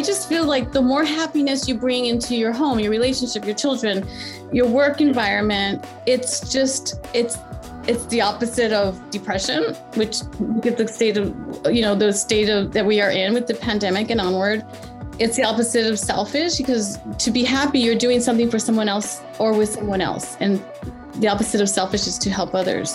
I just feel like the more happiness you bring into your home, your relationship, your children, your work environment, it's the opposite of depression, which is the state of, the state of that we are in with the pandemic and onward. It's the opposite of selfish, because to be happy, you're doing something for someone else or with someone else. And the opposite of selfish is to help others.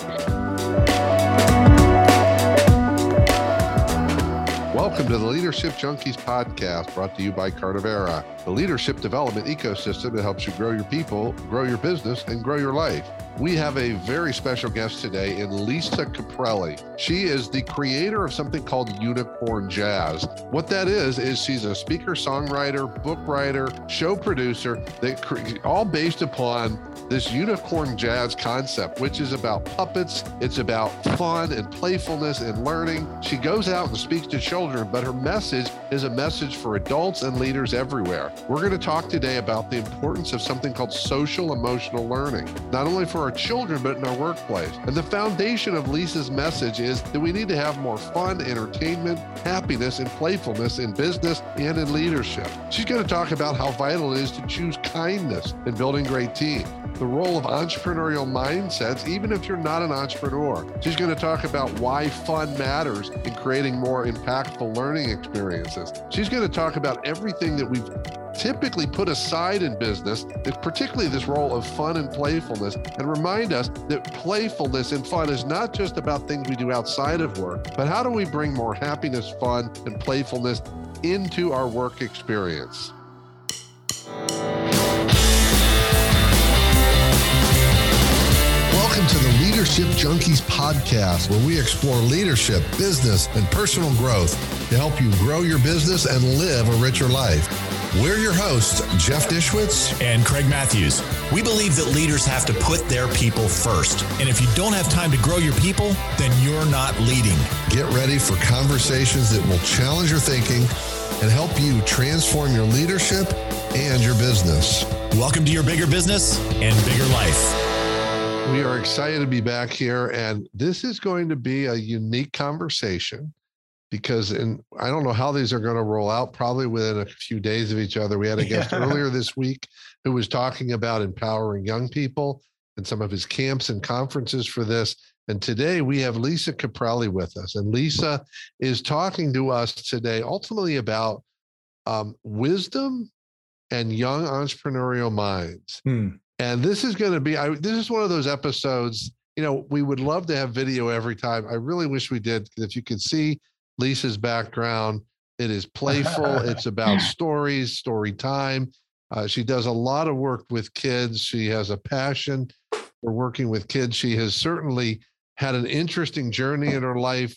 Welcome to the Leadership Junkies podcast, brought to you by Cardivera, the leadership development ecosystem that helps you grow your people, grow your business, and grow your life. We have a very special guest today in Lisa Caprelli. She is the creator of something called Unicorn Jazz. What that is she's a speaker, songwriter, book writer, show producer, all based upon this unicorn jazz concept, which is about puppets. It's about fun and playfulness and learning. She goes out and speaks to children, but her message is a message for adults and leaders everywhere. We're going to talk today about the importance of something called social emotional learning, not only for our children, but in our workplace. And the foundation of Lisa's message is that we need to have more fun, entertainment, happiness, and playfulness in business and in leadership. She's going to talk about how vital it is to choose kindness in building great teams, the role of entrepreneurial mindsets, even if you're not an entrepreneur. She's going to talk about why fun matters in creating more impactful learning experiences. She's going to talk about everything that we've typically put aside in business, particularly this role of fun and playfulness, and remind us that playfulness and fun is not just about things we do outside of work, but how do we bring more happiness, fun, and playfulness into our work experience? Welcome to the Leadership Junkies podcast, where we explore leadership, business, and personal growth to help you grow your business and live a richer life. We're your hosts, Jeff Dishwitz and Craig Matthews. We believe that leaders have to put their people first. And if you don't have time to grow your people, then you're not leading. Get ready for conversations that will challenge your thinking and help you transform your leadership and your business. Welcome to your bigger business and bigger life. We are excited to be back here, and this is going to be a unique conversation because I don't know how these are going to roll out, probably within a few days of each other. We had a guest earlier this week who was talking about empowering young people and some of his camps and conferences for this. And today we have Lisa Caprelli with us, and Lisa is talking to us today ultimately about wisdom and young entrepreneurial minds. And this is going to be, this is one of those episodes, we would love to have video every time. I really wish we did, because if you could see Lisa's background, it is playful. It's about stories, story time. She does a lot of work with kids. She has a passion for working with kids. She has certainly had an interesting journey in her life.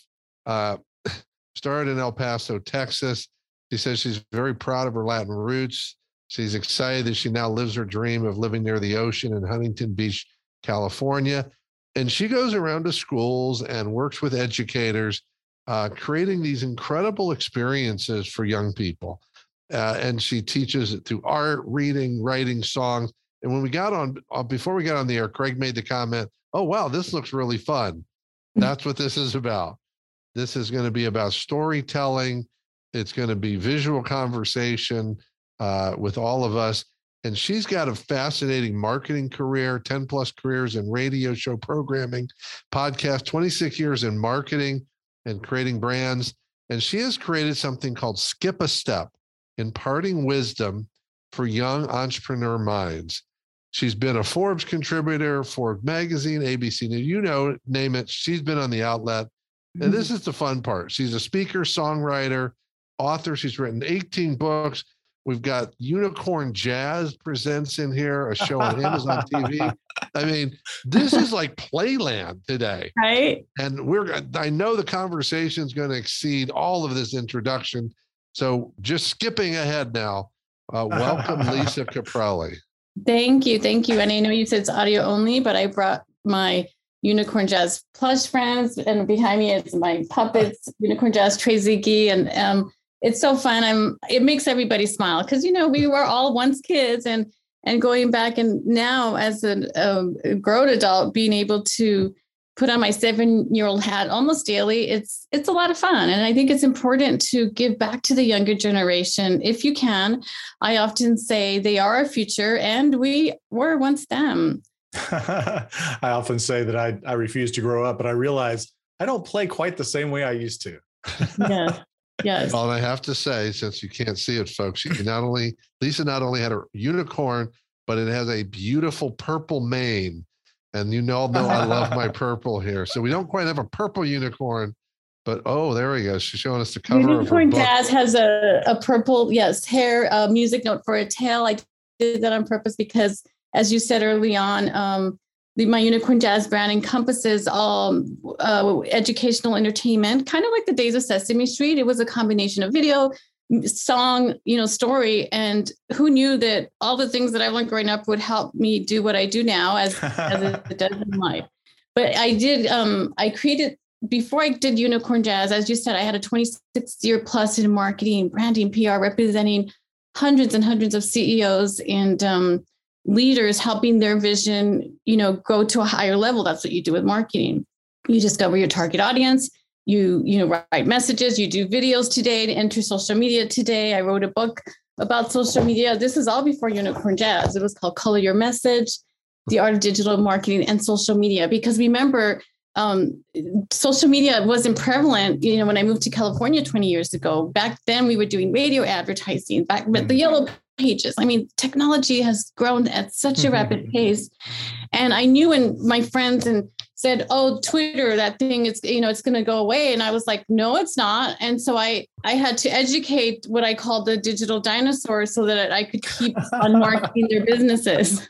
Started in El Paso, Texas. She says she's very proud of her Latin roots. She's excited that she now lives her dream of living near the ocean in Huntington Beach, California. And she goes around to schools and works with educators, creating these incredible experiences for young people. And she teaches it through art, reading, writing, songs. And when we got on, before we got on the air, Craig made the comment, "Oh, wow, this looks really fun." That's what this is about. This is going to be about storytelling. It's going to be visual conversation with all of us. And she's got a fascinating marketing career, 10 plus careers in radio show programming, podcast, 26 years in marketing and creating brands. And she has created something called Skip a Step, imparting wisdom for young entrepreneur minds. She's been a Forbes contributor, Forbes magazine, ABC News, name it. She's been on the outlet. And this is the fun part. She's a speaker, songwriter, author. She's written 18 books. We've got Unicorn Jazz presents in here, a show on Amazon TV. I mean, this is like playland today. Right. And I know the conversation is going to exceed all of this introduction. So just skipping ahead now, welcome Lisa Caprelli. Thank you. And I know you said it's audio only, but I brought my Unicorn Jazz plush friends, and behind me it's my puppets, Unicorn Jazz, Trey Ziki, and it's so fun. It makes everybody smile because, we were all once kids and going back, and now as a grown adult, being able to put on my 7-year-old hat almost daily. It's a lot of fun. And I think it's important to give back to the younger generation if you can. I often say they are our future and we were once them. I often say that I refuse to grow up, but I realize I don't play quite the same way I used to. Yeah. Yes. Well, and I have to say, since you can't see it, folks, Lisa not only had a unicorn, but it has a beautiful purple mane. And you know I love my purple here. So we don't quite have a purple unicorn, but there we go. She's showing us the cover Unicorn of her book. Jazz has a purple, hair music note for a tail. I did that on purpose because, as you said early on, my Unicorn Jazz brand encompasses all educational entertainment, kind of like the days of Sesame Street. It was a combination of video, song, story. And who knew that all the things that I learned growing up would help me do what I do now as it does in life. But I did, I created, before I did Unicorn Jazz, as you said, I had a 26-year plus in marketing, branding, PR, representing hundreds and hundreds of CEOs and leaders, helping their vision, go to a higher level. That's what you do with marketing. You discover your target audience. You write messages, you do videos today to enter social media today. I wrote a book about social media. This is all before Unicorn Jazz. It was called Color Your Message, The Art of Digital Marketing and Social Media. Because remember, social media wasn't prevalent, when I moved to California 20 years ago. Back then we were doing radio advertising, but the yellow pages. I mean, technology has grown at such a rapid pace. And I knew when my friends said, Twitter, that thing is, it's going to go away. And I was like, no, it's not. And so I had to educate what I called the digital dinosaurs so that I could keep on marketing their businesses.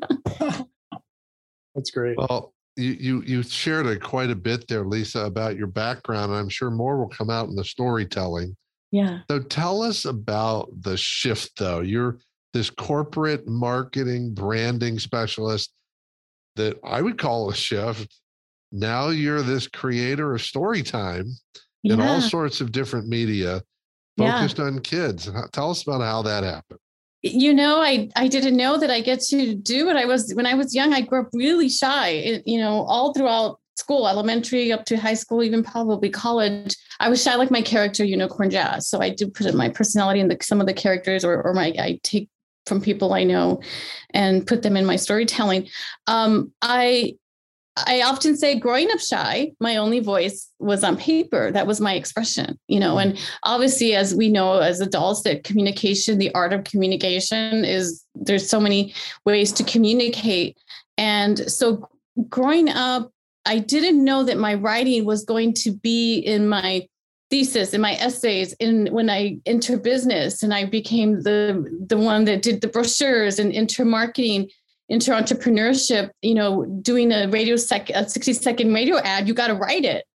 That's great. Well, you shared quite a bit there, Lisa, about your background. And I'm sure more will come out in the storytelling. Yeah. So tell us about the shift, though. You're this corporate marketing branding specialist that I would call a shift. Now you're this creator of Storytime in all sorts of different media focused on kids. Tell us about how that happened. I didn't know that I get to do what when I was young. I grew up really shy, all throughout school, elementary up to high school, even probably college. I was shy like my character, Unicorn Jazz. So I do put in my personality in some of the characters I take from people I know and put them in my storytelling. I often say growing up shy, my only voice was on paper. That was my expression, and obviously, as we know, as adults, that communication, the art of communication there's so many ways to communicate. And so growing up, I didn't know that my writing was going to be in my thesis, in my essays, when I entered business, and I became the one that did the brochures and enter marketing, into entrepreneurship, doing a 60-second radio ad, you got to write it.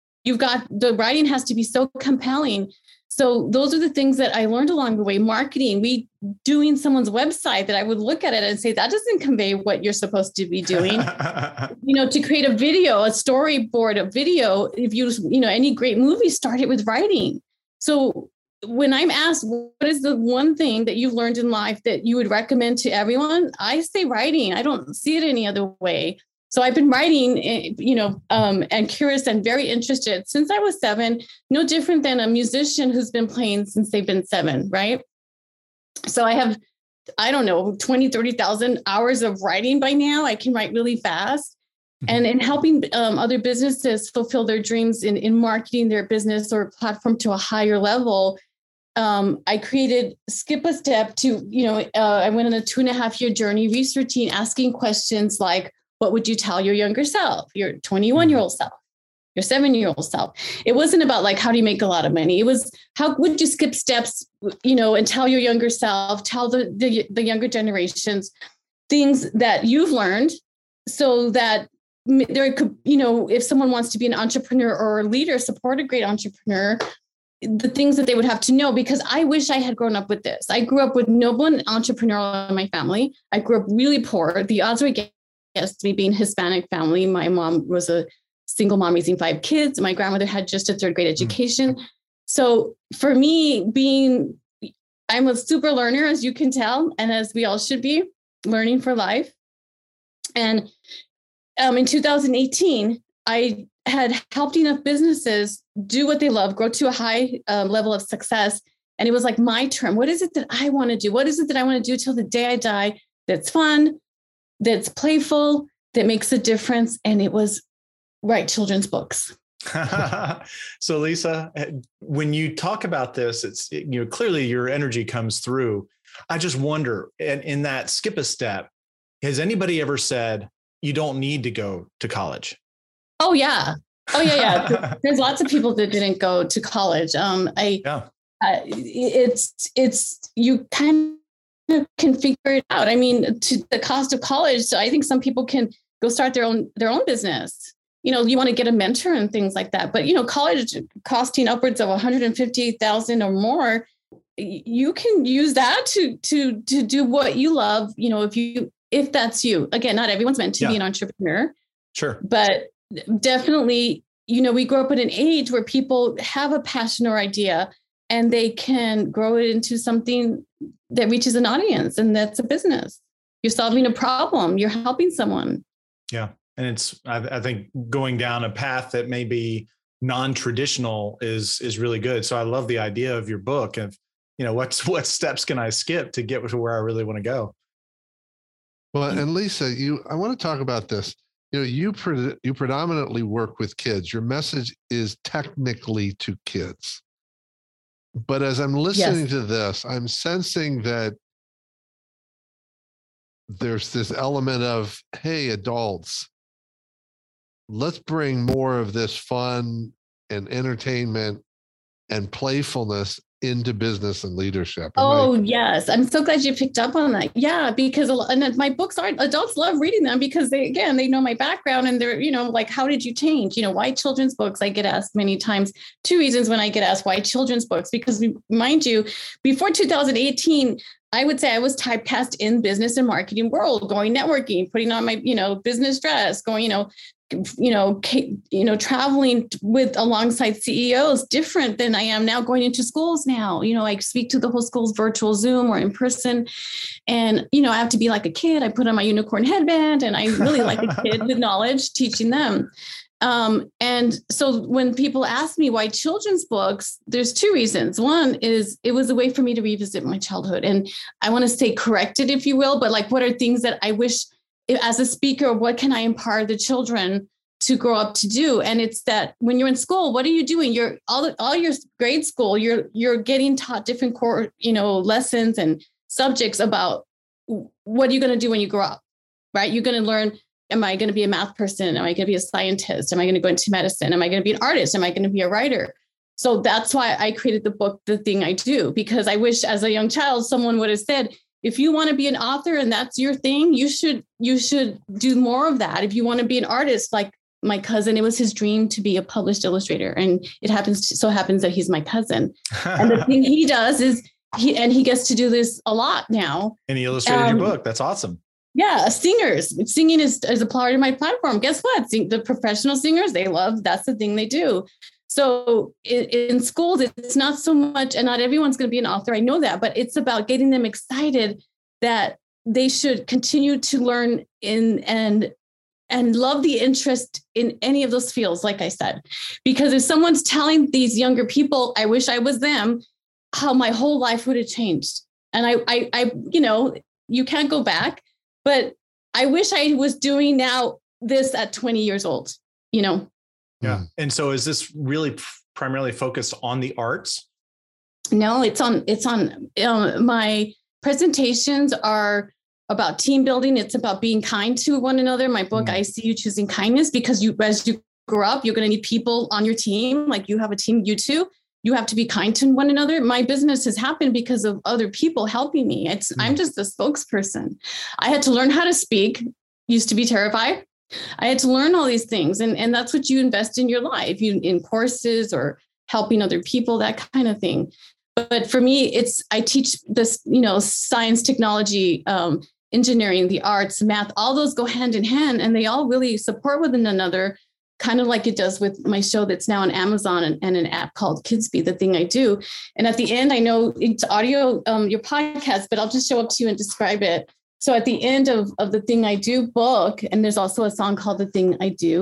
The writing has to be so compelling. So those are the things that I learned along the way. Marketing, doing someone's website that I would look at it and say, that doesn't convey what you're supposed to be doing. To create a video, a storyboard, a video, if any great movie started with writing. So when I'm asked, what is the one thing that you've learned in life that you would recommend to everyone? I say writing. I don't see it any other way. So I've been writing, and curious and very interested since I was 7, no different than a musician who's been playing since they've been 7, right? So I have, 20, 30,000 hours of writing by now. I can write really fast. And in helping other businesses fulfill their dreams in marketing their business or platform to a higher level, I created Skip a Step to, I went on a 2.5-year journey researching, asking questions like, what would you tell your younger self, your 21-year-old self, your 7-year-old self? It wasn't about like, how do you make a lot of money? It was, how would you skip steps, and tell your younger self, tell the younger generations things that you've learned so that there could, if someone wants to be an entrepreneur or a leader, support a great entrepreneur, the things that they would have to know, because I wish I had grown up with this. I grew up with no one entrepreneurial in my family. I grew up really poor. The odds were against me being Hispanic family. My mom was a single mom raising 5 kids. My grandmother had just a 3rd grade education. So for me, I'm a super learner, as you can tell, and as we all should be, learning for life. And in 2018, I had helped enough businesses do what they love, grow to a high level of success. And it was like my turn. What is it that I want to do? What is it that I want to do till the day I die? That's fun, that's playful, that makes a difference. And it was write children's books. So Lisa, when you talk about this, it's, clearly your energy comes through. I just wonder, in that skip a step, has anybody ever said you don't need to go to college? Oh yeah. There's lots of people that didn't go to college. It's you kind of can figure it out. I mean, to the cost of college. So I think some people can go start their own business. You want to get a mentor and things like that. But, college costing upwards of $150,000 or more, you can use that to do what you love. If that's you. Again, not everyone's meant to be an entrepreneur. Sure. But definitely, we grow up in an age where people have a passion or idea and they can grow it into something that reaches an audience. And that's a business. You're solving a problem. You're helping someone. Yeah. And it's, I think, going down a path that may be non-traditional is really good. So I love the idea of your book of, what steps can I skip to get to where I really want to go? Well, and Lisa, I want to talk about this. You predominantly work with kids. Your message is technically to kids. But as I'm listening to this, I'm sensing that there's this element of, hey, adults, let's bring more of this fun and entertainment and playfulness into business and leadership. Yes. I'm so glad you picked up on that. Yeah, because my books adults love reading them because they know my background and they're, like, how did you change? Why children's books? I get asked many times. Two reasons when I get asked why children's books, because mind you, before 2018, I would say I was typecast in business and marketing world, going networking, putting on my, business dress, going, traveling alongside CEOs, different than I am now going into schools now. I speak to the whole schools virtual Zoom or in person. And, I have to be like a kid. I put on my unicorn headband and I really like a kid with knowledge, teaching them. And so when people ask me why children's books, there's two reasons. One is it was a way for me to revisit my childhood. And I want to stay corrected, if you will, but like, what are things that I wish as a speaker, what can I empower the children to grow up to do? And it's that when you're in school, what are you doing? You're all your grade school, you're getting taught different core, lessons and subjects about what are you going to do when you grow up, right? You're going to learn, am I going to be a math person? Am I going to be a scientist? Am I going to go into medicine? Am I going to be an artist? Am I going to be a writer? So that's why I created the book, The Thing I Do, because I wish as a young child, someone would have said, if you want to be an author and that's your thing, you should do more of that. If you want to be an artist, like my cousin, it was his dream to be a published illustrator. And it happens that he's my cousin. And the thing he does is he gets to do this a lot now. And he illustrated your book. That's awesome. Yeah. Singing is a part of my platform. Guess what? The professional singers, that's the thing they do. So in schools, it's not so much, and not everyone's going to be an author. I know that, but it's about getting them excited that they should continue to learn and love the interest in any of those fields, like I said, because if someone's telling these younger people, I wish I was them, how my whole life would have changed. And I you can't go back, but I wish I was doing now this at 20 years old, Yeah. And so is this really primarily focused on the arts? No, it's on my presentations are about team building. It's about being kind to one another. My book, I See You Choosing Kindness, because as you grow up, you're going to need people on your team. Like you have a team, you too. You have to be kind to one another. My business has happened because of other people helping me. I'm just a spokesperson. I had to learn how to speak. Used to be terrified. I had to learn all these things. And that's what you invest in your life, in courses or helping other people, that kind of thing. But for me, I teach this, science, technology, engineering, the arts, math, all those go hand in hand, and they all really support one another, kind of like it does with my show that's now on Amazon and an app called Kidsby, The Thing I Do. And at the end, I know it's audio, your podcast, but I'll just show up to you and describe it. So at the end of The Thing I Do book, and there's also a song called The Thing I Do,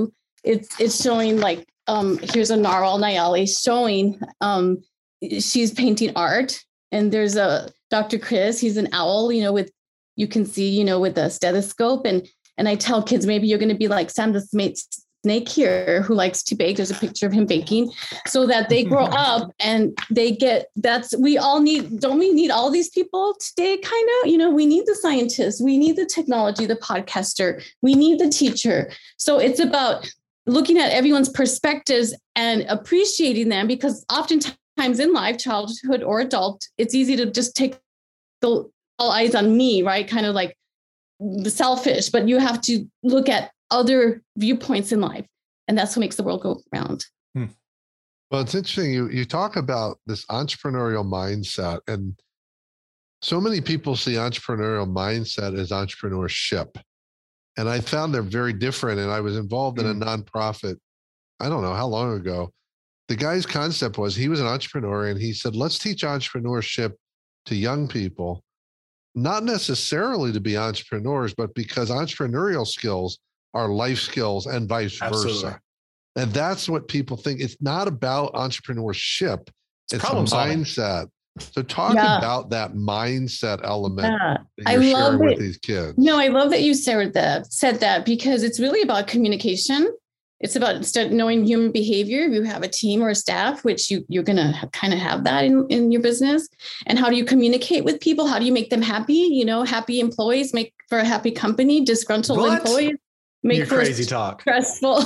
it's showing like, here's a narwhal, Nayali, showing she's painting art. And there's a Dr. Chris, he's an owl, with, you can see, with a stethoscope. And I tell kids, maybe you're going to be like Sam the snake here who likes to bake. There's a picture of him baking, so that they grow up and they get, we all need, don't we need all these people today? Kind of, we need the scientists, we need the technology, the podcaster, we need the teacher. So it's about looking at everyone's perspectives and appreciating them, because oftentimes in life, childhood or adult, it's easy to just take all eyes on me, right? Kind of like the selfish, but you have to look at other viewpoints in life. And that's what makes the world go round. Well, it's interesting. You talk about this entrepreneurial mindset, and so many people see entrepreneurial mindset as entrepreneurship. And I found they're very different. And I was involved in a nonprofit, I don't know how long ago. The guy's concept was, he was an entrepreneur and he said, let's teach entrepreneurship to young people, not necessarily to be entrepreneurs, but because entrepreneurial skills are life skills and vice versa. And that's what people think. It's not about entrepreneurship. It's a mindset. So talk about that mindset element that you're sharing with these kids. No, I love that you said that, because it's really about communication. It's about knowing human behavior. You have a team or a staff, which you're going to kind of have that in your business. And how do you communicate with people? How do you make them happy? Happy employees make for a happy company. Disgruntled employees make Your for crazy talk. Stressful.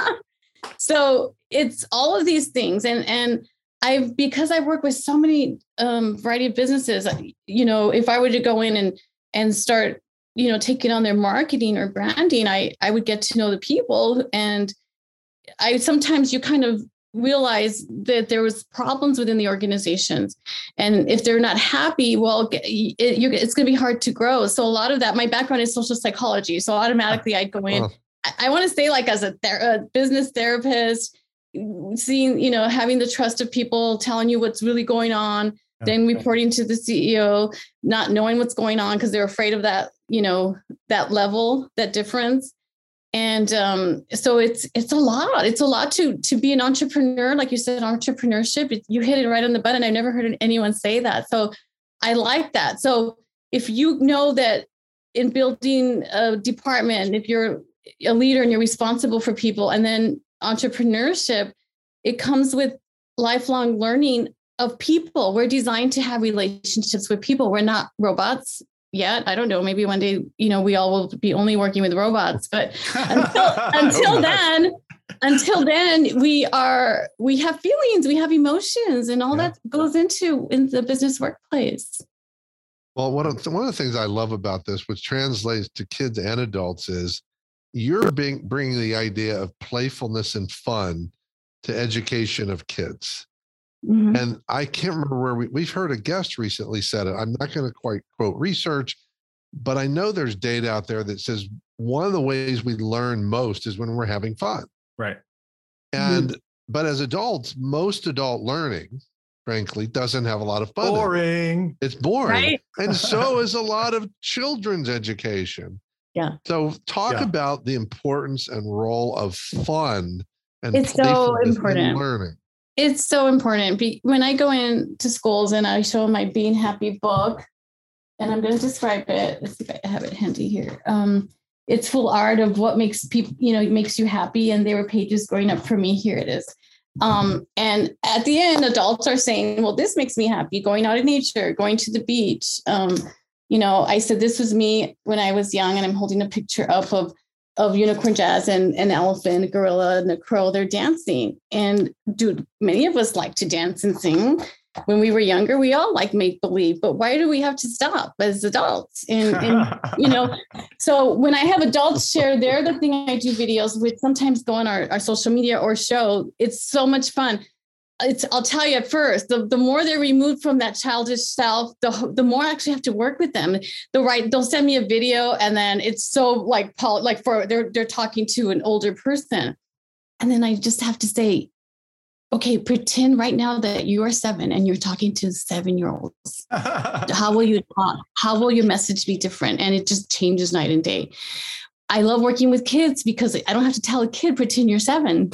So it's all of these things. And because I work with so many variety of businesses, if I were to go in and start, taking on their marketing or branding, I would get to know the people. And sometimes you kind of realize that there was problems within the organizations. And if they're not happy, well, it's going to be hard to grow. So a lot of that, my background is social psychology. So automatically I'd go in, I want to say, like, as a business therapist, seeing, having the trust of people telling you what's really going on, then reporting to the CEO, not knowing what's going on because they're afraid of that, that level, that difference. And so it's a lot. It's a lot to be an entrepreneur. Like you said, entrepreneurship, you hit it right on the button. I've never heard anyone say that. So I like that. So if you know that in building a department, if you're a leader and you're responsible for people, and then entrepreneurship, it comes with lifelong learning of people. We're designed to have relationships with people. We're not robots yet. I don't know. Maybe one day, we all will be only working with robots, but until then, we have feelings, we have emotions, and all that goes in the business workplace. Well, one of the things I love about this, which translates to kids and adults, is you're bringing the idea of playfulness and fun to education of kids. Mm-hmm. And I can't remember where we've heard a guest recently said it. I'm not going to quite quote research, but I know there's data out there that says one of the ways we learn most is when we're having fun. Right. And, but as adults, most adult learning, frankly, doesn't have a lot of fun. Boring. It's boring. Right? And so is a lot of children's education. Yeah. So talk about the importance and role of fun and it's so important in learning. It's so important. When I go into schools and I show my Being Happy book, and I'm going to describe it. Let's see if I have it handy here. It's full art of what makes people, makes you happy. And there were pages growing up for me. Here it is. And at the end, adults are saying, well, this makes me happy. Going out in nature, going to the beach. I said, this was me when I was young, and I'm holding a picture up of unicorn jazz and an elephant, a gorilla, and a crow. They're dancing. And dude, many of us like to dance and sing. When we were younger, we all like make believe, but why do we have to stop as adults? And so when I have adults share, they're the thing I do videos with, sometimes go on our social media or show. It's so much fun. I'll tell you at first, the more they're removed from that childish self, the more I actually have to work with them. They'll send me a video, and then it's so they're talking to an older person. And then I just have to say, okay, pretend right now that you are 7 and you're talking to 7-year-olds. How will you talk? How will your message be different? And it just changes night and day. I love working with kids because I don't have to tell a kid, pretend you're 7.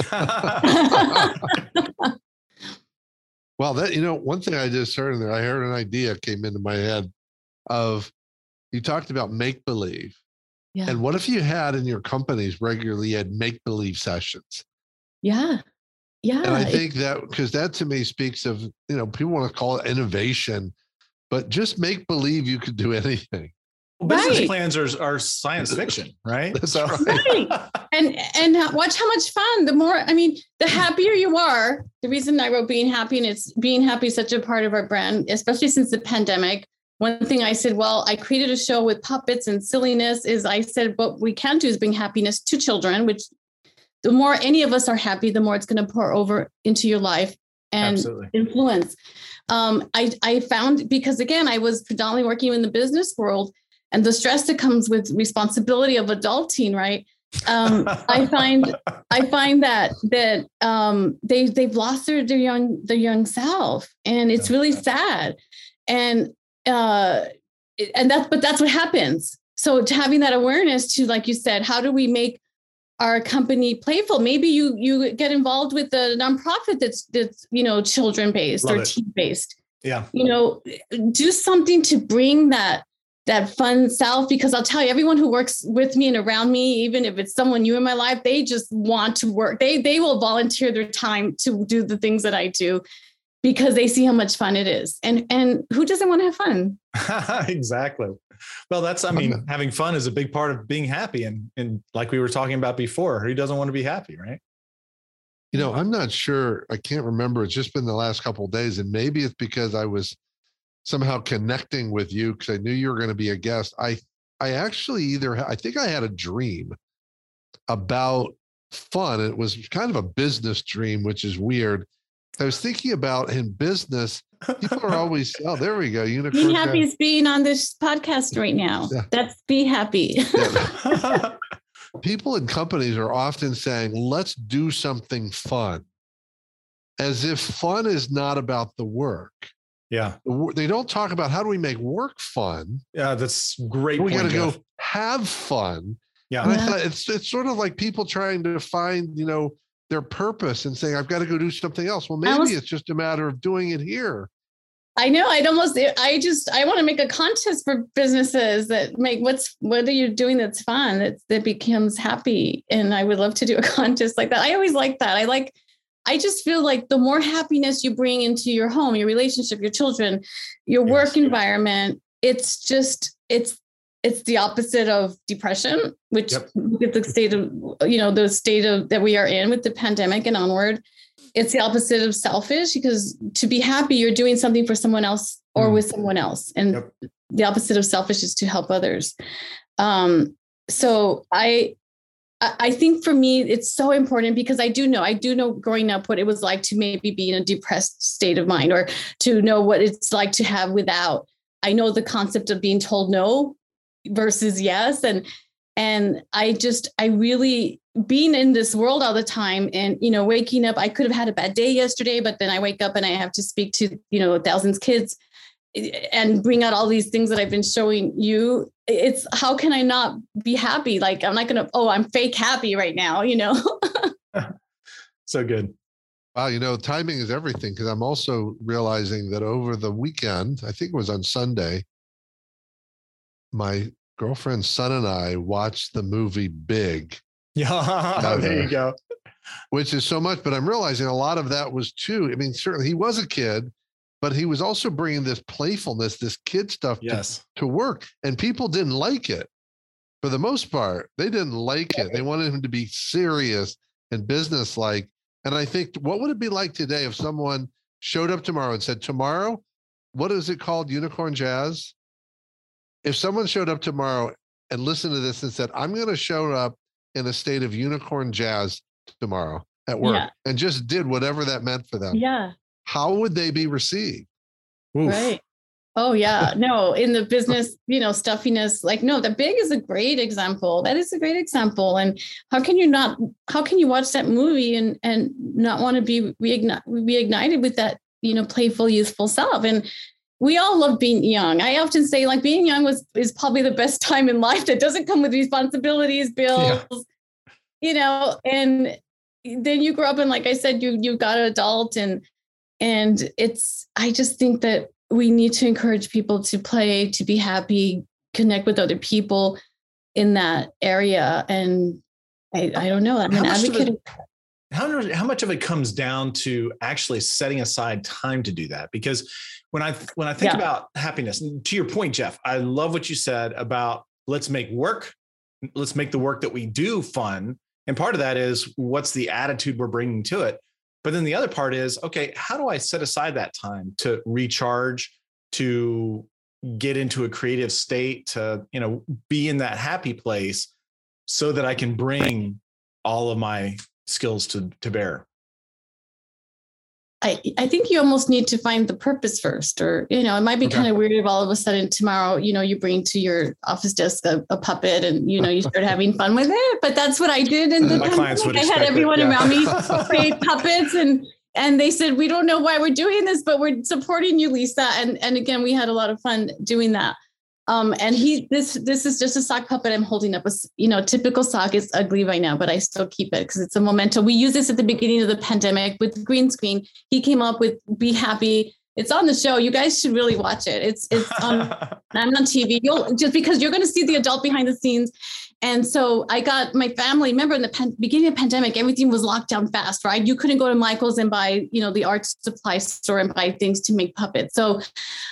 Well, that, one thing I just heard in there, I heard an idea came into my head of, you talked about make believe. Yeah. And what if you had in your companies regularly had make believe sessions? Yeah. Yeah. And I think that, because that to me speaks of, people want to call it innovation, but just make believe you could do anything. Business plans are science fiction, right? That's so right. And watch how much fun. The happier you are. The reason I wrote being happy, and it's being happy is such a part of our brand, especially since the pandemic. One thing I said, well, I created a show with puppets and silliness, is I said, what we can do is bring happiness to children, which the more any of us are happy, the more it's going to pour over into your life and Absolutely. Influence. I found, because again, I was predominantly working in the business world, and the stress that comes with responsibility of adulting, right? I find that they've lost their young self, and it's really sad. And that's what happens. So having that awareness to, like you said, how do we make our company playful? Maybe you get involved with a nonprofit that's children based or teen based. Yeah. Do something to bring that fun self, because I'll tell you, everyone who works with me and around me, even if it's someone new in my life, they just want to work. They will volunteer their time to do the things that I do because they see how much fun it is. And who doesn't want to have fun? Exactly. Well, having fun is a big part of being happy. And like we were talking about before, who doesn't want to be happy, right? I'm not sure. I can't remember. It's just been the last couple of days. And maybe it's because I was somehow connecting with you because I knew you were going to be a guest. I actually I think I had a dream about fun. It was kind of a business dream, which is weird. I was thinking about in business, people are always, oh, there we go. Unicorn. Being happy is being on this podcast right now. Yeah. That's be happy. Yeah. People in companies are often saying, let's do something fun, as if fun is not about the work. Yeah. They don't talk about how do we make work fun. Yeah, that's great. We got to go have fun. Yeah. And I thought it's sort of like people trying to find, their purpose and saying, I've got to go do something else. Well, maybe it's just a matter of doing it here. I know. I want to make a contest for businesses that make what are you doing that's fun, that becomes happy. And I would love to do a contest like that. I always like that. I just feel like the more happiness you bring into your home, your relationship, your children, your work environment, it's the opposite of depression, which is the state of that we are in with the pandemic and onward. It's the opposite of selfish, because to be happy, you're doing something for someone else or with someone else. And the opposite of selfish is to help others. So I think for me, it's so important, because I do know growing up what it was like to maybe be in a depressed state of mind, or to know what it's like to have without. I know the concept of being told no versus yes. And I really being in this world all the time, and, waking up, I could have had a bad day yesterday, but then I wake up and I have to speak to, thousands of kids and bring out all these things that I've been showing you. It's how can I not be happy? Like, I'm not going to, I'm fake happy right now, So good. Wow. Timing is everything, because I'm also realizing that over the weekend, I think it was on Sunday, my girlfriend's son and I watched the movie Big. Yeah, there you go. Which is so much, but I'm realizing a lot of that was too. I mean, certainly he was a kid, but he was also bringing this playfulness, this kid stuff to work, and people didn't like it. For the most part, they didn't like it. They wanted him to be serious and businesslike. And I think, what would it be like today if someone showed up tomorrow and said, tomorrow, what is it called? Unicorn Jazz? If someone showed up tomorrow and listened to this and said, I'm going to show up in a state of unicorn jazz tomorrow at work, and just did whatever that meant for them. Yeah. How would they be received? Oof. Right. Oh yeah. No, in the business, stuffiness, the Big is a great example. That is a great example. And how can you watch that movie and not want to be reignited with that, playful, youthful self? And we all love being young. I often say like being young is probably the best time in life that doesn't come with responsibilities, bills, and then you grow up and like I said, you got an adult and I just think that we need to encourage people to play, to be happy, connect with other people in that area. And I don't know. I'm an advocate. How much of it comes down to actually setting aside time to do that? Because when I think about happiness, to your point, Jeff, I love what you said about let's make the work that we do fun. And part of that is what's the attitude we're bringing to it. But then the other part is, okay, how do I set aside that time to recharge, to get into a creative state, to, be in that happy place so that I can bring all of my skills to bear? I think you almost need to find the purpose first, or, it might be kind of weird if all of a sudden tomorrow, you bring to your office desk a puppet and, you start having fun with it. But that's what I did. And my clients would expect I had everyone around me create puppets and they said, we don't know why we're doing this, but we're supporting you, Lisa. And again, we had a lot of fun doing that. And this is just a sock puppet I'm holding up. Typical sock is ugly right now, but I still keep it because it's a memento. We used this at the beginning of the pandemic with green screen. He came up with Be Happy. It's on the show. You guys should really watch it. It's on, I'm on TV. Just because you're going to see the adult behind the scenes. And so I got my family, remember in the beginning of the pandemic, everything was locked down fast, right? You couldn't go to Michael's and buy, the art supply store and buy things to make puppets. So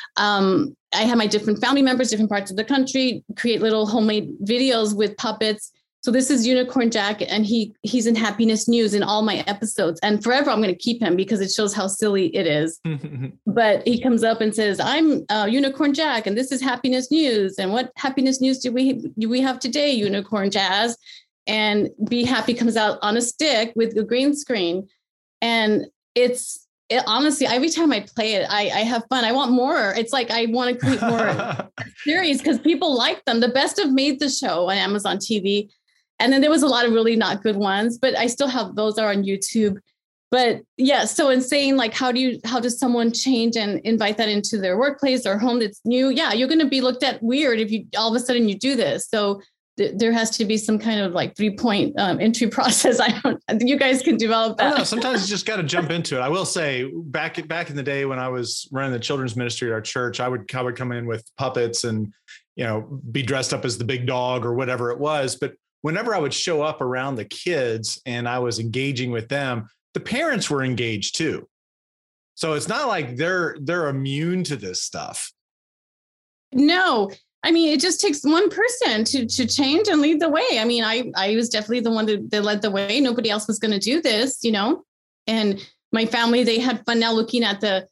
I had my different family members, different parts of the country, create little homemade videos with puppets. So this is Unicorn Jack, and he's in Happiness News in all my episodes. And forever, I'm going to keep him because it shows how silly it is. But he comes up and says, "I'm Unicorn Jack, and this is Happiness News. And what happiness news do we have today, Unicorn Jazz?" And Be Happy comes out on a stick with a green screen, and honestly, every time I play it, I have fun. I want more. It's like I want to create more series because people like them. The Best of made the show on Amazon TV. And then there was a lot of really not good ones, but I still have those are on YouTube. But yeah, so in saying like, how does someone change and invite that into their workplace or home that's new? Yeah, you're going to be looked at weird if you all of a sudden you do this. So there has to be some kind of like 3-point entry process. I think you guys can develop that. I don't know. Sometimes you just got to jump into it. I will say back in the day when I was running the children's ministry at our church, I would come in with puppets and, be dressed up as the big dog or whatever it was. But whenever I would show up around the kids and I was engaging with them, the parents were engaged too. So it's not like they're immune to this stuff. No. I mean, it just takes one person to change and lead the way. I mean, I was definitely the one that led the way. Nobody else was going to do this, and my family, they had fun now looking at the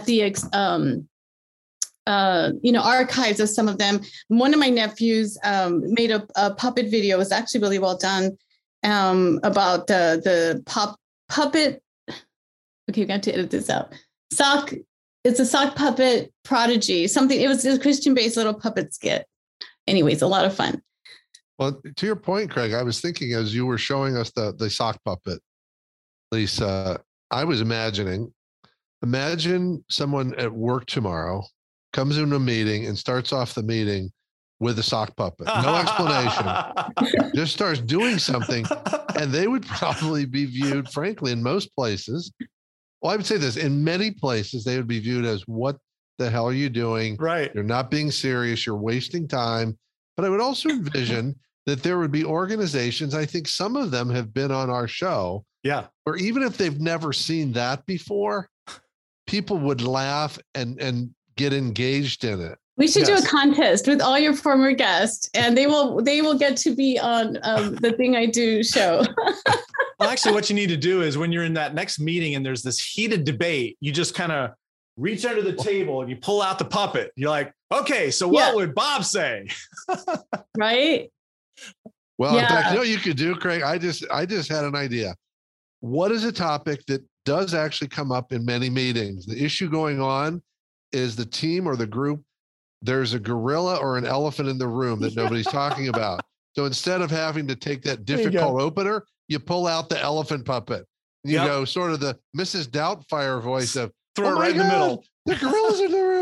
archives of some of them. One of my nephews made a puppet video. It was actually really well done about the puppet. Okay, you got to edit this out. It's a sock puppet prodigy, something. It was a Christian-based little puppet skit. Anyways, a lot of fun. Well, to your point, Craig, I was thinking as you were showing us the sock puppet, Lisa, I was imagine someone at work tomorrow comes into a meeting and starts off the meeting with a sock puppet. No explanation. Just starts doing something. And they would probably be viewed, frankly, in most places. Well, I would say this, in many places, they would be viewed as, what the hell are you doing? Right. You're not being serious. You're wasting time. But I would also envision that there would be organizations, I think some of them have been on our show. Yeah. Or even if they've never seen that before, people would laugh and get engaged in it. We should do a contest with all your former guests, and they will get to be on the Thing I Do show. Well, actually, what you need to do is when you're in that next meeting and there's this heated debate, you just kind of reach under the table and you pull out the puppet. You're like, okay, so what would Bob say? Right. Well, in fact, you could do, Craig? I just had an idea. What is a topic that does actually come up in many meetings? The issue going on is the team or the group, there's a gorilla or an elephant in the room that nobody's talking about. So instead of having to take that difficult opener, you pull out the elephant puppet. You go sort of the Mrs. Doubtfire voice of, throw it right in the middle. The gorilla's in the room.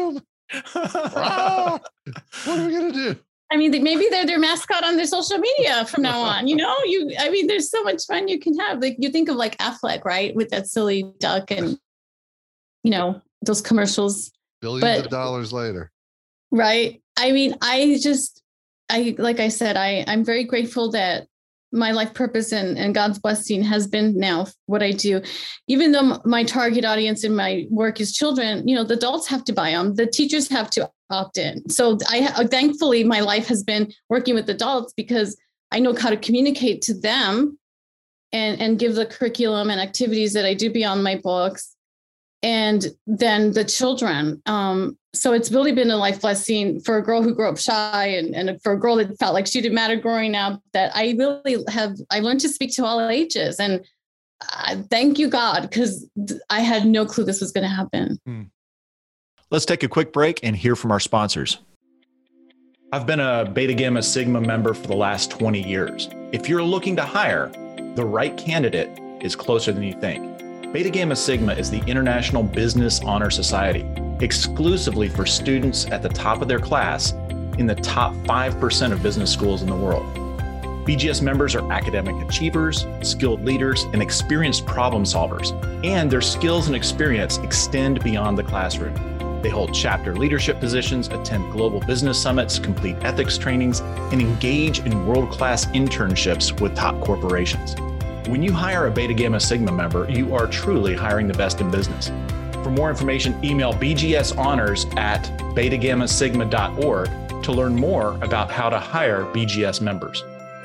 Ah, what are we going to do? I mean, maybe they're their mascot on their social media from now on. I mean, there's so much fun you can have. Like you think of like Affleck, right? With that silly duck and, those commercials. Billions of dollars later. Right. I mean, like I said, I'm very grateful that my life purpose and God's blessing has been now what I do. Even though my target audience in my work is children, the adults have to buy them. The teachers have to opt in. So thankfully, my life has been working with adults because I know how to communicate to them and give the curriculum and activities that I do beyond my books. And then the children. So it's really been a life blessing for a girl who grew up shy and for a girl that felt like she didn't matter growing up, that I learned to speak to all ages. And thank you, God, because I had no clue this was going to happen. Let's take a quick break and hear from our sponsors. I've been a Beta Gamma Sigma member for the last 20 years. If you're looking to hire, the right candidate is closer than you think. Beta Gamma Sigma is the International Business Honor Society, exclusively for students at the top of their class in the top 5% of business schools in the world. BGS members are academic achievers, skilled leaders, and experienced problem solvers, and their skills and experience extend beyond the classroom. They hold chapter leadership positions, attend global business summits, complete ethics trainings, and engage in world-class internships with top corporations. When you hire a Beta Gamma Sigma member, you are truly hiring the best in business. For more information, email bgshonors@betagammasigma.org to learn more about how to hire BGS members.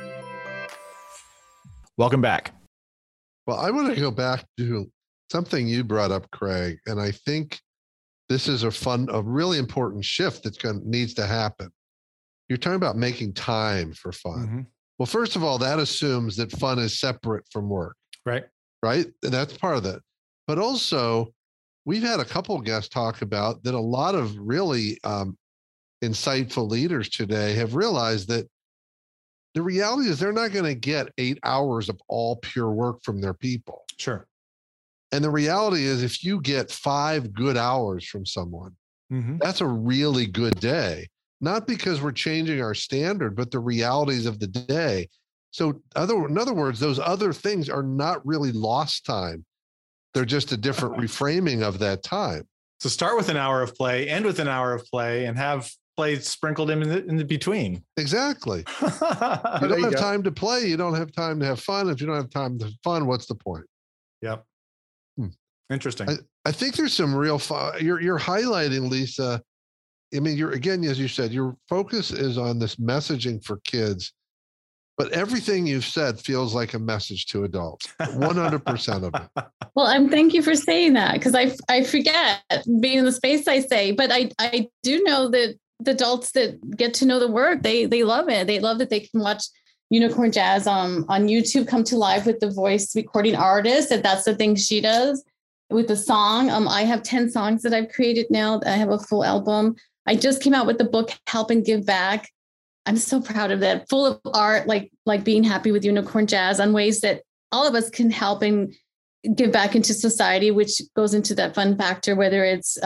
Welcome back. Well, I want to go back to something you brought up, Craig, and I think this is a really important shift needs to happen. You're talking about making time for fun. Mm-hmm. Well, first of all, that assumes that fun is separate from work. Right. Right. And that's part of it. But also, we've had a couple of guests talk about that a lot of really insightful leaders today have realized that the reality is they're not going to get 8 hours of all pure work from their people. Sure. And the reality is if you get 5 good hours from someone, that's a really good day. Not because we're changing our standard, but the realities of the day. So in other words, those other things are not really lost time. They're just a different reframing of that time. So start with an hour of play, end with an hour of play, and have play sprinkled in the between. Exactly. You don't have time to play. You don't have time to have fun. If you don't have time to have fun, what's the point? Yep. Interesting. I think there's some real fun. You're highlighting, Lisa. I mean, again, as you said, your focus is on this messaging for kids, but everything you've said feels like a message to adults, 100% of it. Well, thank you for saying that, because I forget being in the space I say, but I do know that the adults that get to know the work, they love it. They love that they can watch Unicorn Jazz on YouTube come to life with the voice recording artist, and that's the thing she does with the song. I have 10 songs that I've created now. I have a full album. I just came out with the book, Help and Give Back. I'm so proud of that, full of art, like being happy with Unicorn Jazz, on ways that all of us can help and give back into society, which goes into that fun factor, whether it's,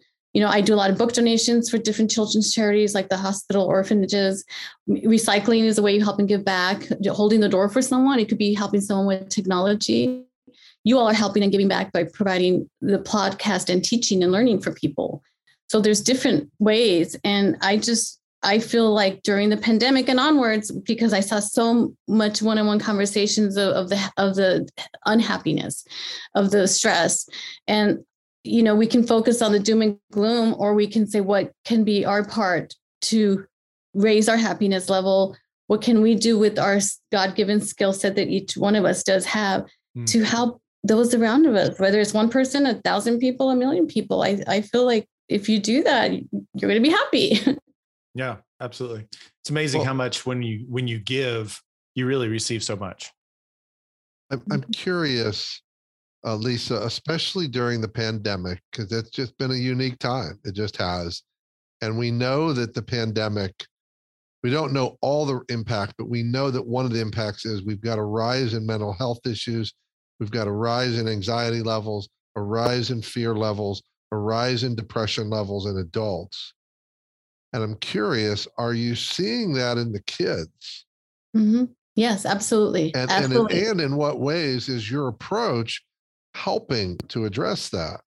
I do a lot of book donations for different children's charities like the hospital, orphanages. Recycling is a way you help and give back. Holding the door for someone. It could be helping someone with technology. You all are helping and giving back by providing the podcast and teaching and learning for people. So there's different ways. And I feel like during the pandemic and onwards, because I saw so much one-on-one conversations of the unhappiness, of the stress. And, we can focus on the doom and gloom, or we can say, what can be our part to raise our happiness level? What can we do with our God-given skill set that each one of us does have to help those around us, whether it's one person, 1,000 people, 1,000,000 people? I feel like if you do that, you're going to be happy. Yeah, absolutely. It's amazing how much when you give, you really receive so much. I'm curious, Lisa, especially during the pandemic, because it's just been a unique time. It just has. And we know that the pandemic, we don't know all the impact, but we know that one of the impacts is we've got a rise in mental health issues. We've got a rise in anxiety levels, a rise in fear levels, a rise in depression levels in adults. And I'm curious, are you seeing that in the kids? Mm-hmm. Yes, absolutely. And, Absolutely. and in what ways is your approach helping to address that?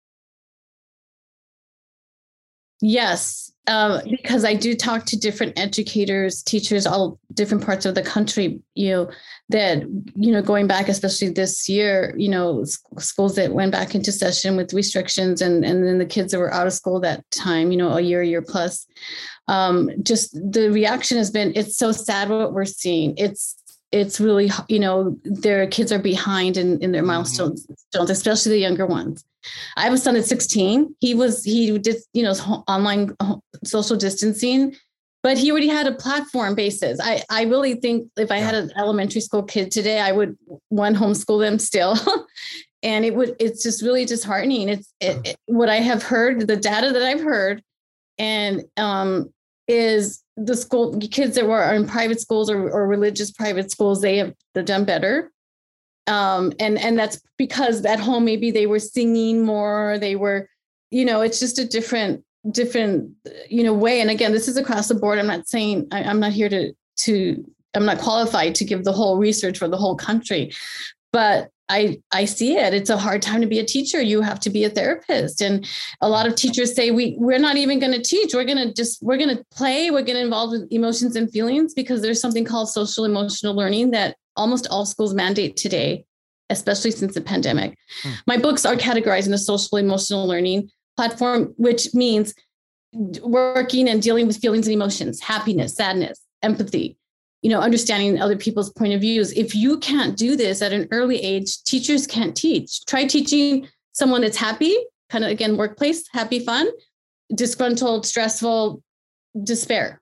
Yes, because I do talk to different educators, teachers, all different parts of the country, that, going back, especially this year, schools that went back into session with restrictions and then the kids that were out of school that time, a year plus. Just the reaction has been, it's so sad what we're seeing. It's really, their kids are behind in their milestones, especially the younger ones. I have a son at 16. He did, online social distancing, but he already had a platform basis. I really think if I had an elementary school kid today, I would homeschool them still. And it's just really disheartening. What I have heard, the data that I've heard, and is the school kids that were in private schools or religious private schools, they've done better. And that's because at home, maybe they were singing more, they were, it's just a different, way. And again, this is across the board. I'm not saying I'm not here I'm not qualified to give the whole research for the whole country, but I see it. It's a hard time to be a teacher. You have to be a therapist. And a lot of teachers say, we're not even going to teach. We're going to play. We're going to involve with emotions and feelings, because there's something called social emotional learning that almost all schools mandate today, especially since the pandemic. My books are categorized in the social emotional learning platform, which means working and dealing with feelings and emotions, happiness, sadness, empathy, understanding other people's point of views. If you can't do this at an early age, teachers can't teach. Try teaching someone that's happy, kind of, again, workplace, happy, fun, disgruntled, stressful, despair.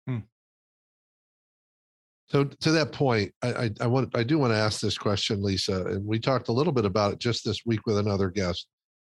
So to that point, I do want to ask this question, Lisa, and we talked a little bit about it just this week with another guest.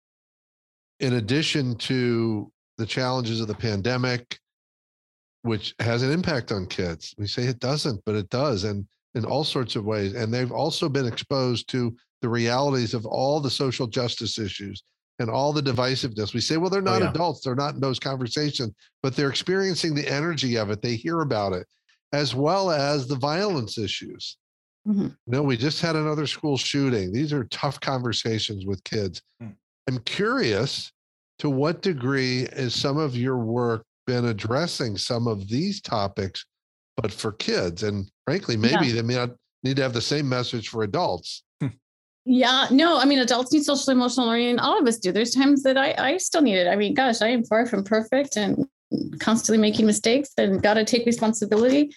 In addition to the challenges of the pandemic, which has an impact on kids, we say it doesn't, but it does, and in all sorts of ways. And they've also been exposed to the realities of all the social justice issues and all the divisiveness. We say, well, they're not adults, they're not in those conversations, but they're experiencing the energy of it. They hear about it, as well as the violence issues. We just had another school shooting. These are tough conversations with kids. I'm curious, to what degree is some of your work been addressing some of these topics, but for kids? And frankly, maybe they may not need to have the same message for adults. Yeah, no, I mean, adults need social emotional learning. All of us do. There's times that I still need it. I mean, gosh, I am far from perfect and constantly making mistakes and got to take responsibility.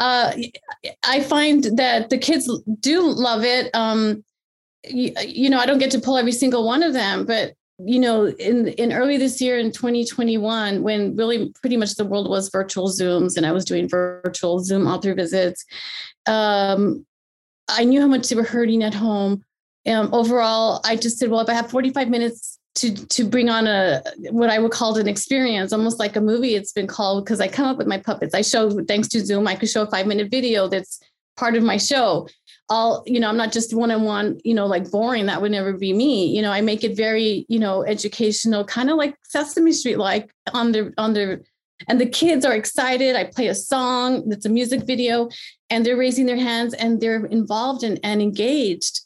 I find that the kids do love it. I don't get to pull every single one of them, but in early this year in 2021, when really pretty much the world was virtual Zooms and I was doing virtual Zoom author visits, I knew how much they were hurting at home. Overall, I just said, well, if I have 45 minutes to bring on what I would call an experience, almost like a movie, it's been called, because I come up with my puppets. I show, thanks to Zoom, I could show a 5-minute video that's part of my show. I'm not just one-on-one, like boring. That would never be me. I make it very, educational, kind of like Sesame Street, like and the kids are excited. I play a song that's a music video and they're raising their hands and they're involved and engaged.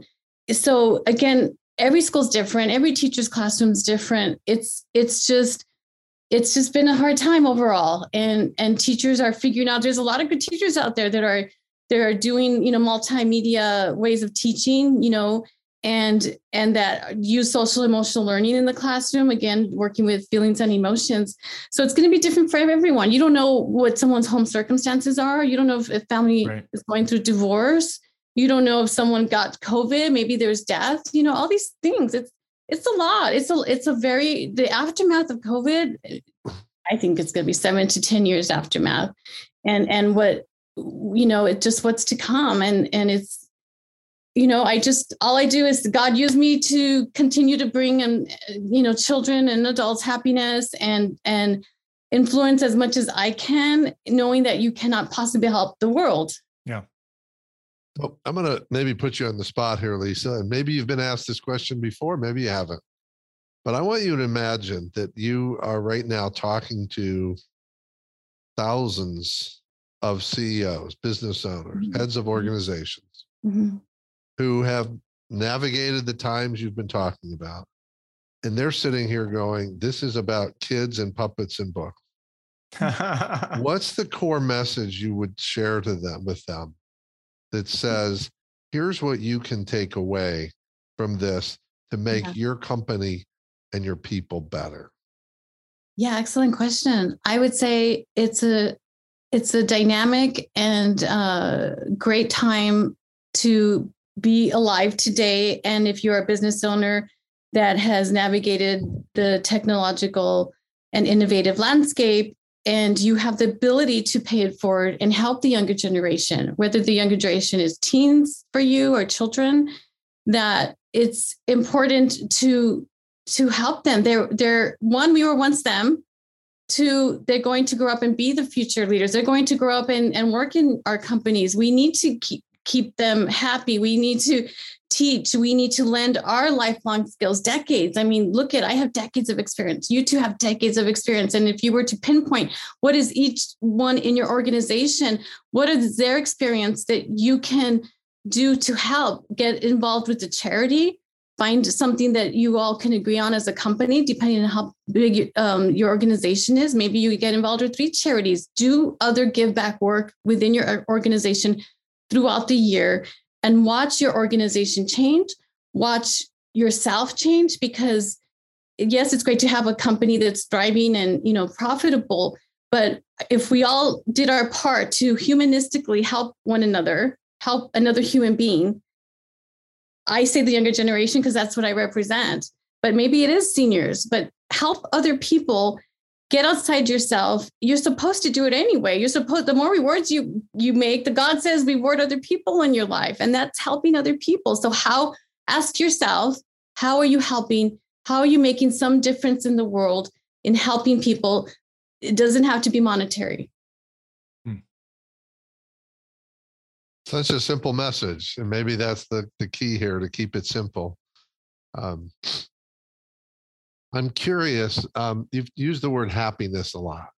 So again, every school's different. Every teacher's classroom is different. It's just been a hard time overall. And teachers are figuring out, there's a lot of good teachers out there that are doing, multimedia ways of teaching, and that use social emotional learning in the classroom, again, working with feelings and emotions. So it's going to be different for everyone. You don't know what someone's home circumstances are. You don't know if family is going through divorce. You don't know if someone got COVID, maybe there's death, all these things. It's a lot. The aftermath of COVID, I think it's going to be 7 to 10 years aftermath. And what, it just what's to come. And it's, all I do is God used me to continue to bring children and adults happiness and influence as much as I can, knowing that you cannot possibly help the world. Yeah. Well, I'm going to maybe put you on the spot here, Lisa, and maybe you've been asked this question before, maybe you haven't. But I want you to imagine that you are right now talking to thousands of CEOs, business owners, heads of organizations who have navigated the times you've been talking about. And they're sitting here going, this is about kids and puppets and books. What's the core message you would share to them with them that says, here's what you can take away from this to make your company and your people better? Yeah, excellent question. I would say it's a dynamic and great time to be alive today. And if you're a business owner that has navigated the technological and innovative landscape, and you have the ability to pay it forward and help the younger generation, whether the younger generation is teens for you or children, that it's important to help them. They're one, we were once them. Two, they're going to grow up and be the future leaders. They're going to grow up and work in our companies. We need to keep them happy. We need to teach. We need to lend our lifelong skills, decades. I mean, I have decades of experience. You two have decades of experience. And if you were to pinpoint what is each one in your organization, what is their experience that you can do to help get involved with the charity, find something that you all can agree on as a company, depending on how big your organization is. Maybe you get involved with 3 charities, do other give back work within your organization throughout the year, and watch your organization change, watch yourself change, because yes, it's great to have a company that's thriving and, profitable. But if we all did our part to humanistically help one another, help another human being, I say the younger generation because that's what I represent, but maybe it is seniors, but help other people get outside yourself. You're supposed to do it anyway. The more rewards you make, the God says reward other people in your life, and that's helping other people. So ask yourself, how are you helping? How are you making some difference in the world in helping people? It doesn't have to be monetary. Such a simple message. And maybe that's the key here, to keep it simple. I'm curious. You've used the word happiness a lot.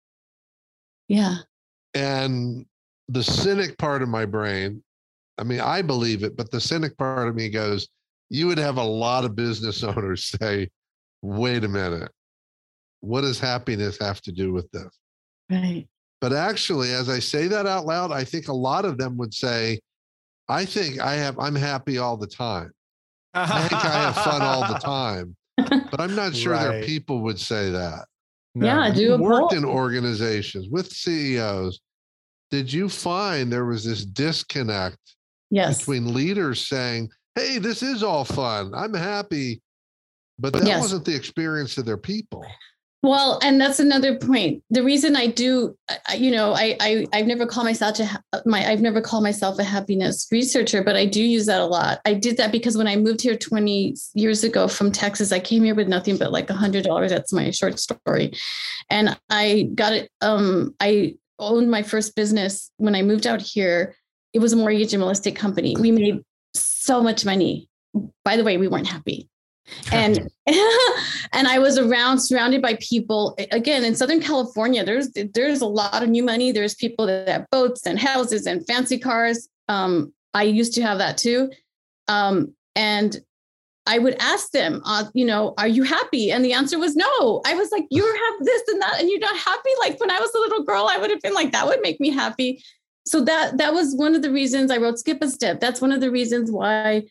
Yeah. And the cynic part of my brain, I mean, I believe it, but the cynic part of me goes, you would have a lot of business owners say, wait a minute, what does happiness have to do with this? Right. But actually, as I say that out loud, I think a lot of them would say, I think I'm happy all the time. I think I have fun all the time. But I'm not sure their people would say that. No. Yeah, You worked in organizations with CEOs. Did you find there was this disconnect between leaders saying, hey, this is all fun, I'm happy, but that wasn't the experience of their people? Well, and that's another point. The reason I do, I've never called myself a happiness researcher, but I do use that a lot. I did that because when I moved here 20 years ago from Texas, I came here with nothing but like $100. That's my short story. And I got it. I owned my first business when I moved out here. It was a mortgage and real estate company. We made so much money. By the way, we weren't happy. And I was surrounded by people. Again, in Southern California, there's a lot of new money. There's people that have boats and houses and fancy cars. I used to have that too. And I would ask them, are you happy? And the answer was no. I was like, you have this and that, and you're not happy. Like when I was a little girl, I would have been like, that would make me happy. So that was one of the reasons I wrote Skip a Step. That's one of the reasons why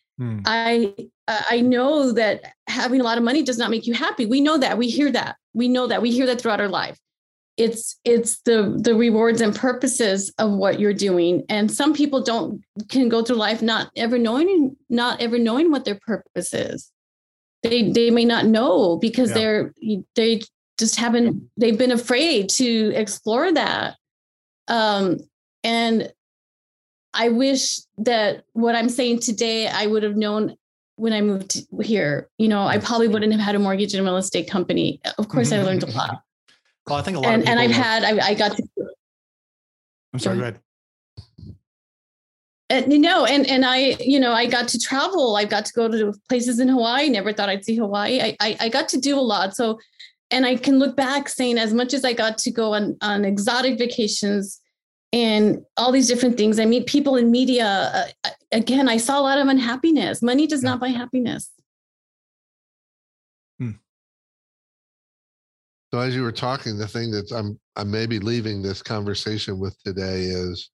I know that having a lot of money does not make you happy. We know that. We hear that. We know that. We hear that throughout our life. It's the rewards and purposes of what you're doing. And some people can go through life not ever knowing what their purpose is. They may not know because they just haven't. They've been afraid to explore that. And I wish that what I'm saying today, I would have known when I moved here. I probably wouldn't have had a mortgage and real estate company. Of course, I learned a lot. Well, I think a lot of people. And I got to. I'm sorry, go ahead. And I got to travel. I got to go to places in Hawaii. Never thought I'd see Hawaii. I got to do a lot. So, and I can look back saying, as much as I got to go on exotic vacations and all these different things, I meet people in media. Again, I saw a lot of unhappiness. Money does not buy happiness. So as you were talking, the thing that I'm maybe leaving this conversation with today is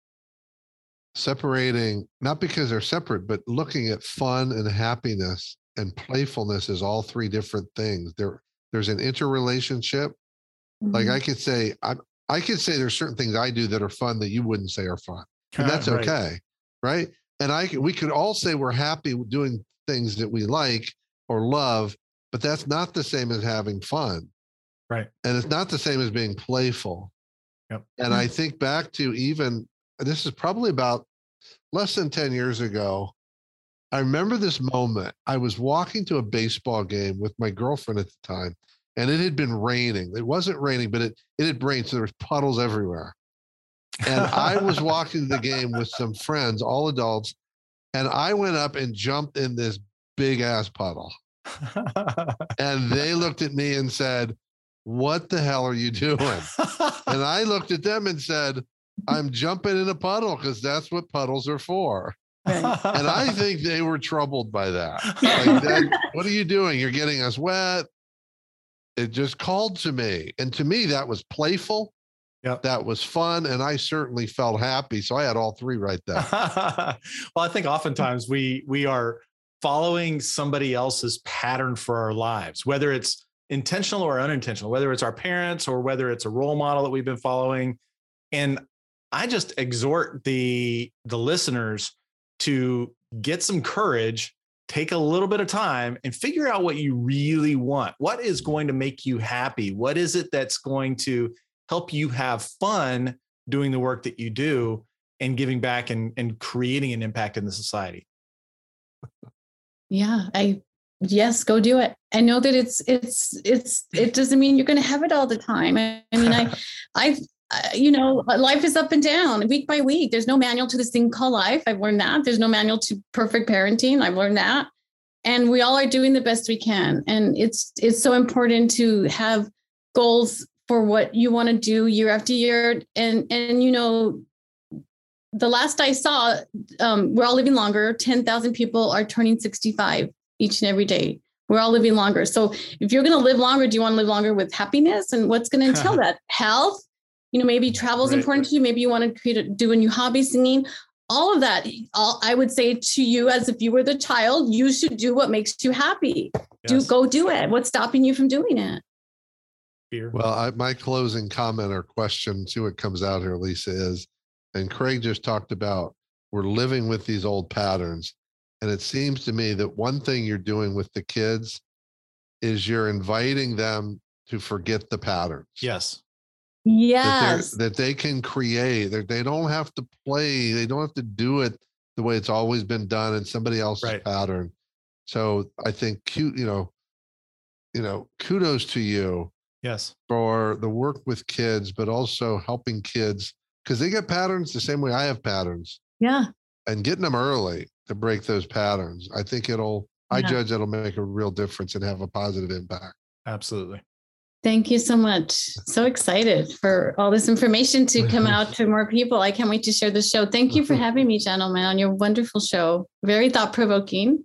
separating, not because they're separate, but looking at fun and happiness and playfulness as all three different things. There's an interrelationship. Mm-hmm. Like I could say there's certain things I do that are fun that you wouldn't say are fun. And that's right. Okay. Right. And we could all say we're happy doing things that we like or love, but that's not the same as having fun. Right. And it's not the same as being playful. Yep. And I think back to this is probably about less than 10 years ago. I remember this moment. I was walking to a baseball game with my girlfriend at the time, and it had been raining. It wasn't raining, but it had rained, so there was puddles everywhere. And I was walking to the game with some friends, all adults, and I went up and jumped in this big ass puddle. And they looked at me and said, "What the hell are you doing?" And I looked at them and said, "I'm jumping in a puddle because that's what puddles are for." And I think they were troubled by that. Like, Dad, what are you doing? You're getting us wet. It just called to me. And to me, that was playful. Yep. That was fun. And I certainly felt happy. So I had all three right there. Well, I think oftentimes we are following somebody else's pattern for our lives, whether it's intentional or unintentional, whether it's our parents or whether it's a role model that we've been following. And I just exhort the listeners to get some courage, take a little bit of time and figure out what you really want. What is going to make you happy? What is it that's going to help you have fun doing the work that you do and giving back and creating an impact in the society? Yeah, yes, go do it. I know that it doesn't mean you're going to have it all the time. I mean, life is up and down week by week. There's no manual to this thing called life. I've learned that. There's no manual to perfect parenting. I've learned that. And we all are doing the best we can. And it's so important to have goals for what you want to do year after year. And the last I saw, we're all living longer. 10,000 people are turning 65 each and every day. We're all living longer. So if you're going to live longer, do you want to live longer with happiness? And what's going to entail that? Health? Maybe travel is important to you. Maybe you want to do a new hobby, singing, all of that. I would say to you, as if you were the child, you should do what makes you happy. Yes. Go do it. What's stopping you from doing it? Fear. Well, my closing comment or question, see what comes out here, Lisa, is, and Craig just talked about, we're living with these old patterns. And it seems to me that one thing you're doing with the kids is you're inviting them to forget the patterns. Yes. Yes. That they can create, that they don't have to play. They don't have to do it the way it's always been done in somebody else's pattern. So I think kudos to you. Yes. For the work with kids, but also helping kids because they get patterns the same way I have patterns. Yeah. And getting them early to break those patterns. I think I judge it'll make a real difference and have a positive impact. Absolutely. Thank you so much. So excited for all this information to come out to more people. I can't wait to share the show. Thank you for having me, gentlemen, on your wonderful show. Very thought-provoking.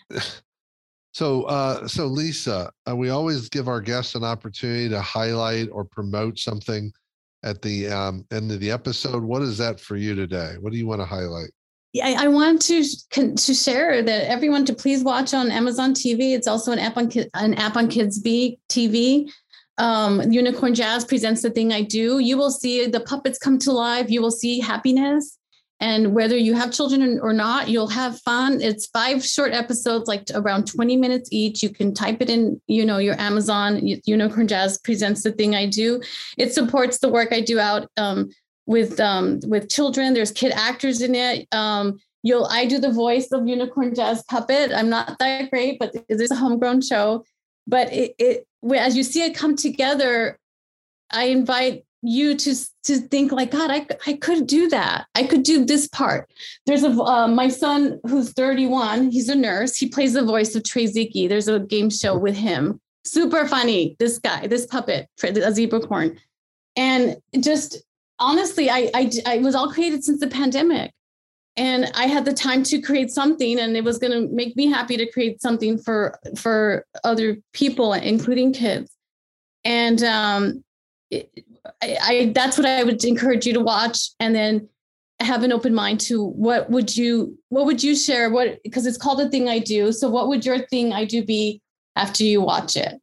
So Lisa, we always give our guests an opportunity to highlight or promote something at the end of the episode. What is that for you today? What do you want to highlight? I want to share that everyone to please watch on Amazon TV. It's also an app on Kidsby TV. Unicorn Jazz presents The Thing I Do. You will see the puppets come to life. You will see happiness. And whether you have children or not, you'll have fun. It's 5 short episodes, like around 20 minutes each. You can type it in, your Amazon. Unicorn Jazz presents The Thing I Do. It supports the work I do out with children. There's kid actors in it. I do the voice of Unicorn Jazz Puppet. I'm not that great, but it is a homegrown show. But as you see it come together, I invite you to think like, God, I could do that. I could do this part. There's my son who's 31. He's a nurse. He plays the voice of Trey Ziki. There's a game show with him. Super funny. This guy, this puppet, a zebracorn. And just honestly, I was all created since the pandemic. And I had the time to create something, and it was going to make me happy to create something for other people, including kids. And that's what I would encourage you to watch, and then have an open mind to what would you share? Because it's called A Thing I Do. So what would your thing I do be after you watch it?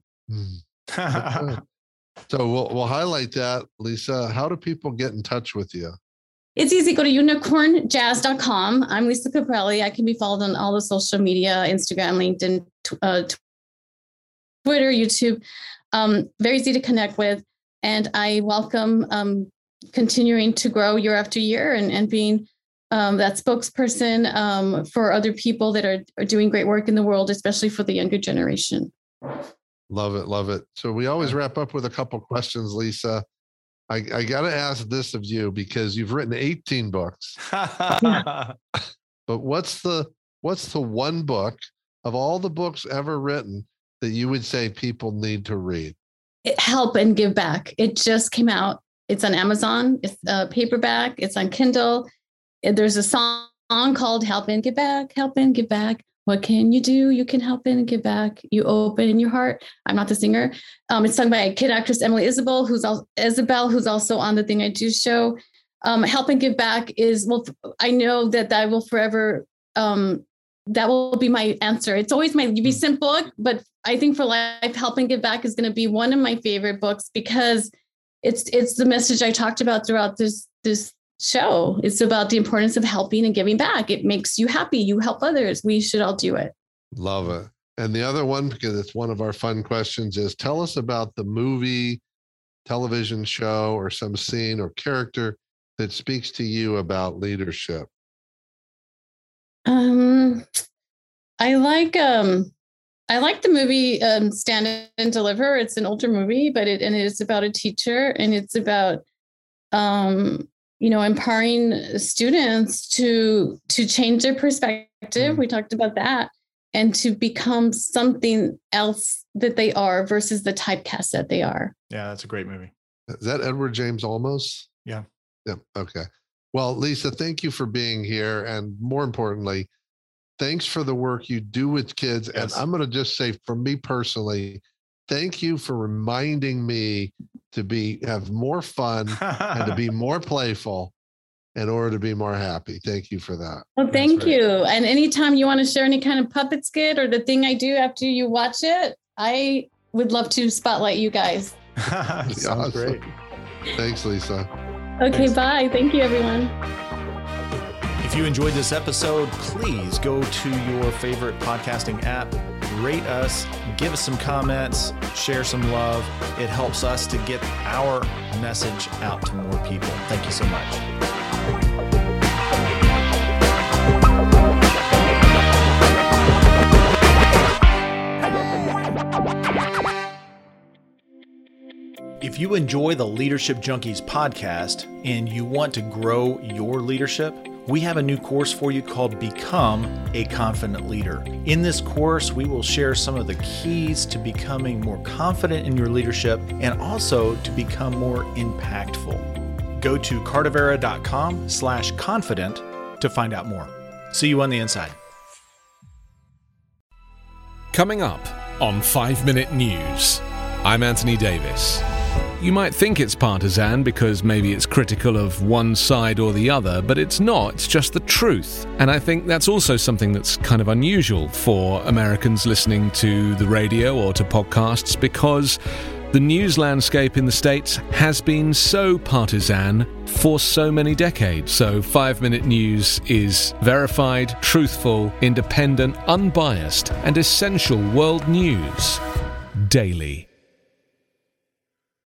So we'll highlight that, Lisa. How do people get in touch with you? It's easy. Go to unicornjazz.com. I'm Lisa Caprelli. I can be followed on all the social media, Instagram, LinkedIn, Twitter, YouTube. Very easy to connect with. And I welcome continuing to grow year after year and being that spokesperson for other people that are doing great work in the world, especially for the younger generation. Love it. Love it. So we always wrap up with a couple questions, Lisa. I got to ask this of you because you've written 18 books. But what's the one book of all the books ever written that you would say people need to read? Help and Give Back. It just came out. It's on Amazon. It's a paperback. It's on Kindle. There's a song called Help and Give Back. Help and Give Back. What can you do? You can help and give back. You open your heart. I'm not the singer. It's sung by kid actress Emily Isabel, who's also on the Thing I Do show. Help and Give Back is, well, I know that will forever, that will be my answer. It's always my UV book, but I think for life, Help and Give Back is going to be one of my favorite books because it's the message I talked about throughout this show. It's about the importance of helping and giving back. It makes you happy. You help others. We should all do it. Love it. And the other one, because it's one of our fun questions, is tell us about the movie, television show, or some scene or character that speaks to you about leadership. I like the movie Stand and Deliver. It's an older movie, but it is about a teacher, and it's about empowering students to change their perspective. We talked about that, and to become something else that they are versus the typecast that they are. Yeah, that's a great movie. Is that Edward James Olmos? Yeah. Yeah. Okay. Well, Lisa, thank you for being here. And more importantly, thanks for the work you do with kids. Yes. And I'm going to just say, for me personally, thank you for reminding me to have more fun and to be more playful in order to be more happy. Thank you for that. Well, thank you. And anytime you want to share any kind of puppet skit or the thing I do after you watch it, I would love to spotlight you guys. Sounds awesome. Great. Thanks, Lisa. Okay, Thanks. Bye. Thank you, everyone. If you enjoyed this episode, please go to your favorite podcasting app, rate us, give us some comments, share some love. It helps us to get our message out to more people. Thank you so much. If you enjoy the Leadership Junkies podcast and you want to grow your leadership, we have a new course for you called Become a Confident Leader. In this course, we will share some of the keys to becoming more confident in your leadership and also to become more impactful. Go to cardavera.com/confident to find out more. See you on the inside. Coming up on 5 Minute News, I'm Anthony Davis. You might think it's partisan because maybe it's critical of one side or the other, but it's not. It's just the truth. And I think that's also something that's kind of unusual for Americans listening to the radio or to podcasts, because the news landscape in the States has been so partisan for so many decades. So 5 Minute News is verified, truthful, independent, unbiased, and essential world news daily.